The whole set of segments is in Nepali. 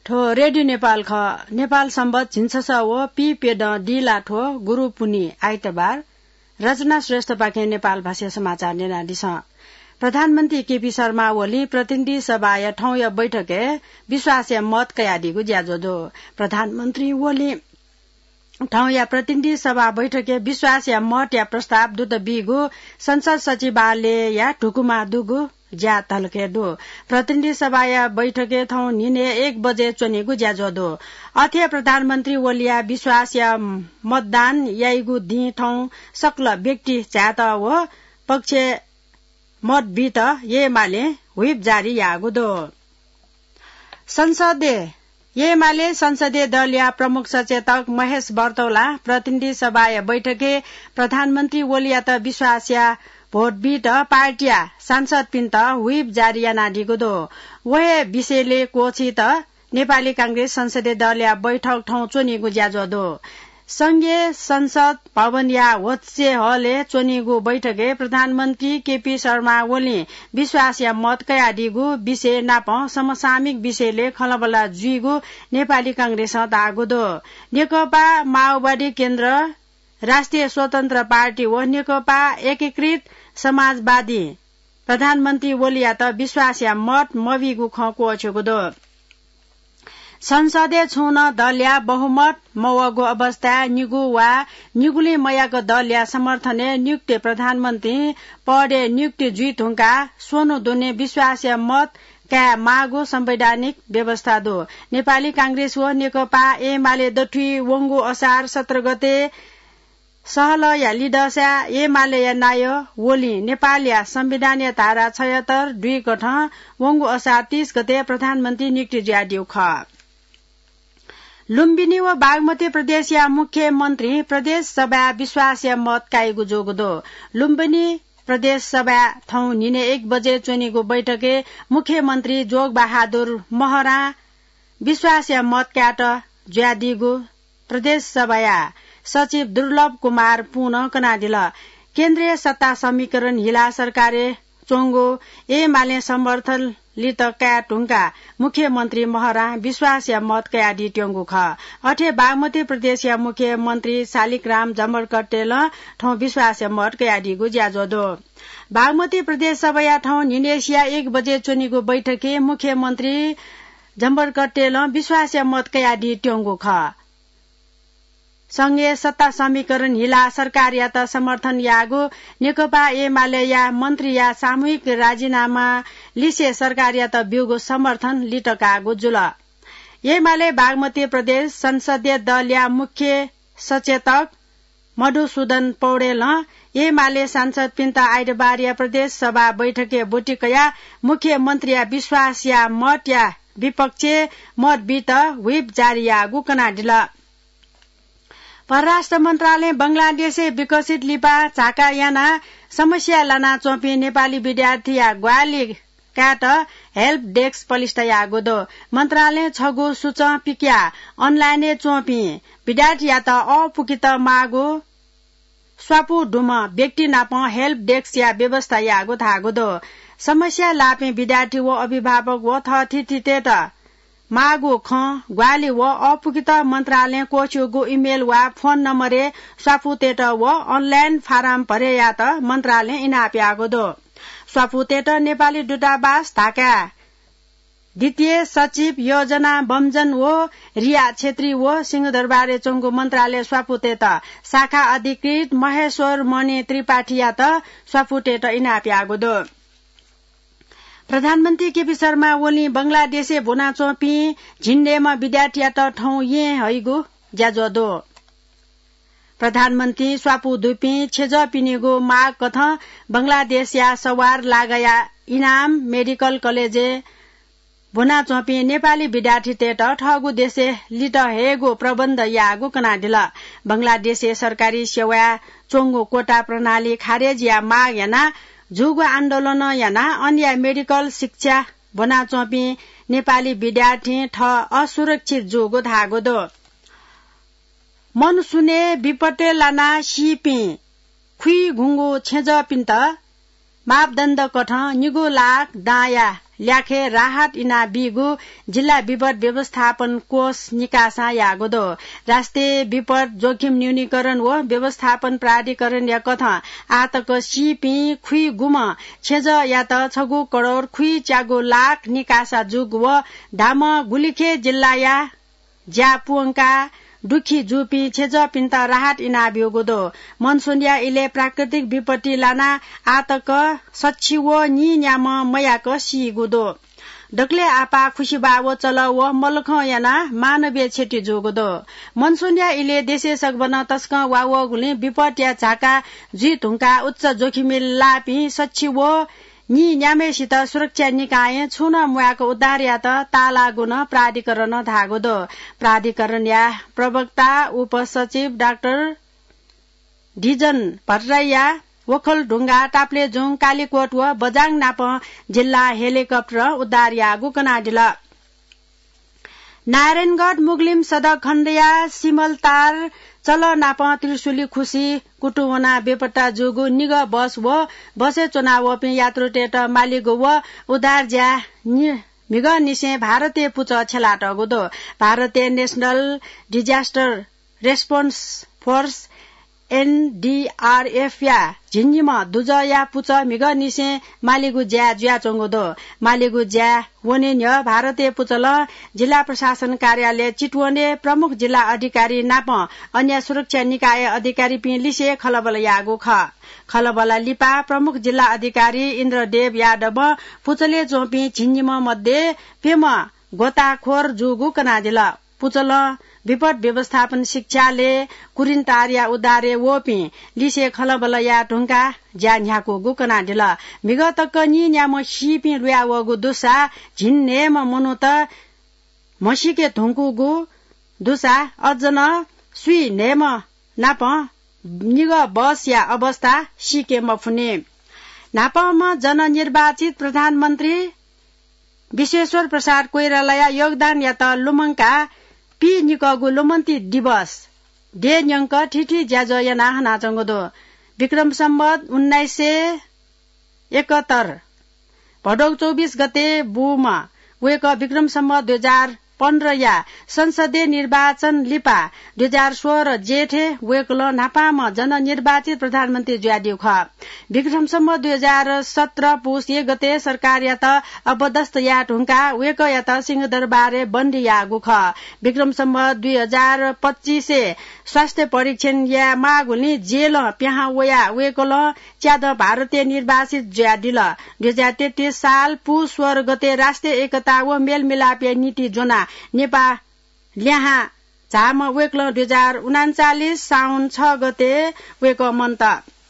ठो रेडियो नेपाल ख नेपाल सम्बत झिन्छस व पिपेड डिला ठो गुरु पुनी आइतबार रचना श्रेष्ठ पाखे नेपाल भाषा समाचार नेनाडी छ। प्रधानमन्त्री केपी शर्मा ओली प्रतिनिधि सभा या ठाउँ या बैठके विश्वास या मत कयादीगु ज्याजो प्रधानमन्त्री ओली ठाउँ या प्रतिनिधि सभा बैठके विश्वास या मत या प्रस्ताव दुत बिगु संसद सचिवालय या ठुकुमा दुगु ज्या तलके दो प्रतिनिधि सभा या बैठके ठाउँ निने 1 बजे चोनेगु ज्याजो दो अथे प्रधानमन्त्री ओलिया विश्वास या मतदान याइगु दि ठाउँ सक्ल व्यक्ति चाहत हो पक्ष मत बित ये माले व्हिप जारी यागु दो संसदीय संसदीय दल या प्रमुख सचेतक महेश बर्तौला प्रतिनिधि सभा या बैठके प्रधानमन्त्री ओलिया त विश्वास या भोट बिट पार्टिया सांसद पिन्त व्हिप जारी या नाडीगु दो वहे विषयले कोछि त नेपाली कांग्रेस संसदीय दल या बैठक ठाउँ चोनिगु ज्याजो दो संघीय संसद भवन या होत्से हले चोनिगु बैठके प्रधानमन्त्री केपी शर्मा ओली विश्वास या मत कयादीगु विषय नाप समसामिक विषयले खलबला जुइगु नेपाली कांग्रेस दागु दो नेकपा माओवादी केन्द्र राष्ट्रिय स्वतन्त्र पार्टी व नेकपा एकीकृत समाजवादी प्रधानमन्त्री ओलिया त विश्वास या मत मविगु खको अछेगु दो संसदीय छुन दल या बहुमत मवगु अवस्था निगु वा निगुली मयाको दल या समर्थने नियुक्ति प्रधानमन्त्री पदे नियुक्ति जुइत हुँका सोनु दुने विश्वास या मत का मागु संवैधानिक व्यवस्था दो नेपाली कांग्रेस व नेकपा एमाले दठुई वंगु असार 17 गते सहल या लिडसा एमाले या नाय ओली नेपाल या संविधान या धारा 76 2 गठ वंगु असार 30 गते प्रधानमन्त्री नियुक्ति ज्यादिउ ख लुम्बिनी व बागमती प्रदेश या मुख्यमन्त्री प्रदेश सभा विश्वास या मत काइगु जोगदो लुम्बिनी प्रदेश सभा ठाउँ निने 1 बजे चोनिगु बैठके मुख्यमन्त्री जोग बहादुर महरा विश्वास या मत क्याट ज्यादिगु प्रदेश सभा या सचिव दुर्लभ कुमार पुन कनादिल केन्द्रीय सत्ता समीकरण हिला सरकारे चोंगो एमाले समर्थन लित क्या टुंका मुख्यमन्त्री महरा विश्वास या मत कयादी ट्योंगु ख अठे बागमती प्रदेश या मुख्यमन्त्री शालिग्राम जमरकटेल ठौं विश्वास या मत कयादीगु ज्याजो दो बागमती प्रदेश सभा या ठौं निनेसिया 1 बजे चोनिगु बैठके मुख्यमन्त्री जमरकटेल विश्वास या मत कयादी ट्योंगु ख संघीय सत्ता समीकरण हिला सरकार या त समर्थन यागु नेकपा एमाले या मन्त्री या सामूहिक राजीनामा लिसे सरकार या त बिउगु समर्थन लिटकागु जुल एमाले बागमती प्रदेश संसदीय दल या मुख्य सचेतक मधुसूदन पौडेल एमाले सांसद पिन्ता आइतबार या प्रदेश सभा बैठके बोटिकया मुख्यमन्त्री या विश्वास या मत या विपक्ष मत बित व्हिप जारी यागु कनाडिल परराष्ट्र मन्त्रालय बंगलादेशे विकसित लिपा झाका याना समस्या लाना चोपी नेपाली विद्यार्थी या ग्वाली काट हेल्प डेस्क पलिष्ट यागो दो मन्त्रालय छगु सुच पिक्या अनलाइने चोपी विद्यार्थी या त अपुकित मागो स्वापु डुम व्यक्ति नाप हेल्प डेस्क या व्यवस्था यागो थागो दो समस्या लापे विद्यार्थी व अभिभावक व थथितेट मागु ख ग्वाली व अपुकित मन्त्रालय कोचिगु इमेल वा फोन नम्बरे स्वापुतेट व अनलाइन फारम भरे या त मन्त्रालय इनाप्यागो दो स्वापुतेट नेपाली दूतावास ढाका द्वितीय सचिव योजना बमजन व रिया छेत्री व सिंहदरबारे चोंगु मन्त्रालय स्वापुतेट शाखा अधिकृत महेश्वर मणि त्रिपाठी या त स्वापुतेट इनाप्यागो दो प्रधानमन्त्री केपी शर्मा ओली बंगलादेशे भुना चोपी झिन्डेमा विद्यार्थी या त ठौं ये हैगु ज्याजो दो प्रधानमन्त्री स्वापु दुपी छेज पिनिगु माग कथ बंगलादेश या सवार लागया इनाम मेडिकल कलेजे भुना चोपी नेपाली विद्यार्थी तेट ठगु देशे लिट हेगु प्रबन्ध यागु कनाडिल बंगलादेशे सरकारी सेवा चोंगु कोटा प्रणाली खारेज या माग याना जुगु आन्दोलन याना अन्य मेडिकल शिक्षा बना चोपी नेपाली विद्यार्थी ठ असुरक्षित जुगु धागो दो मन सुने विपटे लाना सिपी खुई घुंगु छेज पिन्त मापदण्ड कठ निगु लाख दाया ल्याखे राहत इना बिगु जिल्ला विपद व्यवस्थापन कोष निकासा यागोदो राष्ट्रिय विपद जोखिम न्यूनीकरण व व्यवस्थापन प्राधिकरण या कथा आतक सिपी खुई गुम छेज या त 6 करोड़ खुई च्यागो लाख निकासा जुग व धाम गुलिखे जिल्ला या ज्यापुङका दुखी जुपी छेज पिन्ता राहत इना बिगोदो मनसुनिया इले प्राकृतिक विपत्ति लाना आतक सच्ची व नि न्याम मयाक सिगोदो डक्ले आपा खुशी बावो चल व मलख याना मानवीय छेटी जोगोदो मनसुनिया इले देशे सगबन तस्क वाव गुले विपत्या झाका जी धुंका उच्च जोखिम लापी सच्ची व नि न्यामेसित सुरक्षा निकाय छुन मुयाको उद्धार या त ताला गुण प्राधिकरण धागोदो प्राधिकरण या प्रवक्ता उपसचिव डाक्टर डिजन भट्टराईया वखल ढुंगा टाप्लेजुङ कालीकोट व बजाङ नाप जिल्ला हेलिकप्टर उद्धार या गुकनाडिल नारायणगढ मुगलिम सदक खण्डया सिमलतार चल नाप त्रिशुली खुशी कुटुवना बेपट्टा जोगु निग बस व बसे चुनाव पे यात्रु टेट मालिगो व उद्धार ज्या मिग निसे भारतीय पुच छेलाट गोदो भारतीय national disaster response force NDRF या झिन्जिमा दुज या पुच मिग निसे मालिगु ज्या ज्या चोंगोदो मालिगु ज्या वनेन्य भारतीय पुचल जिल्ला प्रशासन कार्यालय चितवने प्रमुख जिल्ला अधिकारी नाप अन्य सुरक्षा निकाय अधिकारी पिलिसे खलबल यागो खलबल लिपा प्रमुख जिल्ला अधिकारी इन्द्रदेव यादव पुचले चोपी झिन्जिमा मध्ये पेम गोताखोर जुगु कनादिल पुचल विपद व्यवस्थापन शिक्षाले कुरिन्तारिया उदारे वोपी लिसे खलबल या ढुंका ज्यान्याको गुकना दिल मिगतक नि न्याम सिपी रुया वगु दुसा झिन्नेम मनुत मसिके धुंकुगु दुसा अजन सुई नेम नाप निग बस या अवस्था सिके मफुने नापमा जननिर्वाचित प्रधानमन्त्री विश्वेश्वर प्रसाद कोइराला योगदान या त लुमङका पी निकगु लोमन्ती दिवस डे न्यंक ठिठी ज्याजो याना हना चंगोदो विक्रम सम्वत 1971 भदौ 24 गते बुमा वेक विक्रम सम्वत 2015 या संसदीय निर्वाचन लिपा 2016 जेठे वेकल नापाम जननिर्वाचित प्रधानमन्त्री ज्यादिउ ख विक्रम सम्वत 2017 पुष 1 गते सरकार या त अबदस्त या ढुंका वेक या त सिंहदरबारे बन्दी या गुख विक्रम सम्वत 2025 स्वास्थ्य परीक्षण या मागुली जेल प्याहा वया वेकल च्याद भारतीय निर्वाचित ज्यादिल 2033 साल पुष 16 गते राष्ट्रिय एकता व मेलमिलाप नीति जोना नेपा ल्याहा झाम वेकल 2039 साउन 6 गते वेक मन्त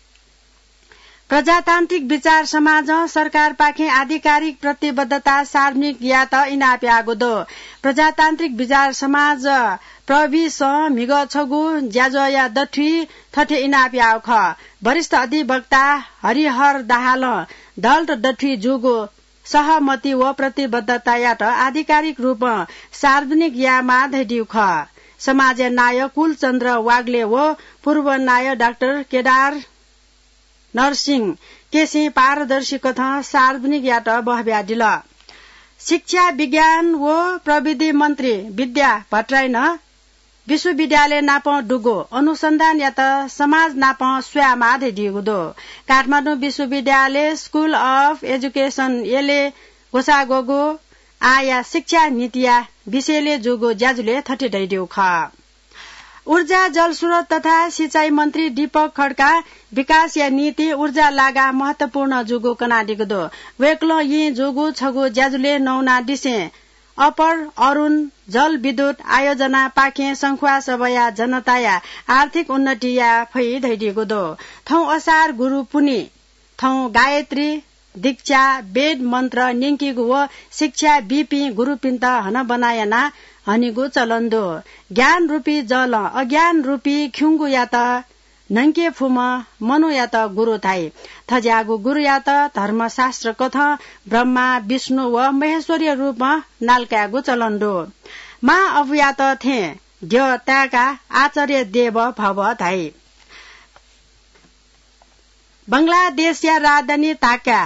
प्रजातान्त्रिक विचार समाज सरकार पाखे आधिकारिक प्रतिबद्धता सार्वजनिक या त इनाप्यागो दो प्रजातान्त्रिक विचार समाज प्रविस मिग छगु ज्याज या दठी थठे इनाप्याउ ख वरिष्ठ अधिवक्ता हरिहर दाहाल दल दठी जुगो सहमति व प्रतिबद्धता या त आधिकारिक रूप सार्वजनिक या मा धैदिउ ख समाज नायक कुलचन्द्र वाग्ले व पूर्व नायक डाक्टर केदार नरसिंह केसी पारदर्शी कथा सार्वजनिक यात बहब्या दिल शिक्षा विज्ञान व प्रविधि मन्त्री विद्या भट्टराईन विश्वविद्यालय नाप डुगो अनुसन्धान या त समाज नाप स्वयामा दिएको दो काठमाडौँ विश्वविद्यालय स्कुल अफ एजुकेशन एले गोसागोगो आया शिक्षा नीतिया विषयले जोगो ज्याजुले थटे दैदेउ ख ऊर्जा जलस्रोत तथा सिंचाई मन्त्री दीपक खड्का विकास या नीति ऊर्जा लागा महत्वपूर्ण जुगो कनाडिगो दो वेक्लो यी जुगो छगो ज्याजुले नौना दिसे अपर अरुण जल विद्युत आयोजना पाखे संखुवा सबया जनताया आर्थिक उन्नति या फै धैदिएको दो थौ असार गुरु पुनि थौ गायत्री दीक्षा वेद मन्त्र निंकीगु व शिक्षा बीपी गुरुपिन्त हन बनायना हनिगो चलन्दो ज्ञान रूपी जल अज्ञान रूपी ख्युङ्गु या त नंके फुम मनु या त गुरु थाई थज्यागु गुरु या त धर्मशास्त्र कथा ब्रह्मा विष्णु व महेश्वरीय रूपमा नाल्कागु चलन्दो मा अब या त थे द्य त्याका आचार्य देव भव थाई बंगलादेश या राजधानी ढाका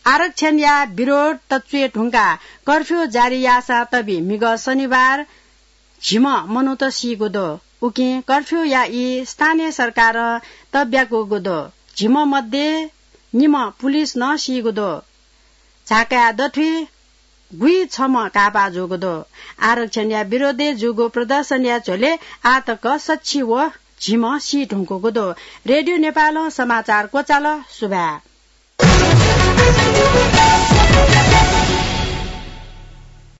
आरक्षण या विरोध तत्वे ढुङ्गा कर्फ्यू जारी यासा तबी मिग शनिबार झिम मनुत सिगुदो उके कर्फ्यू या यी स्थानीय सरकार तब्याको गुदो झिम मध्ये निम पुलिस न सिगुदो झाका दठुई गुई छम कापा जोगुदो आरक्षण या विरोधे जुगो प्रदर्शन या चोले आतक सच्ची व झिम सी ढुङ्को गुदो रेडियो नेपाल समाचार कोचाल सुभा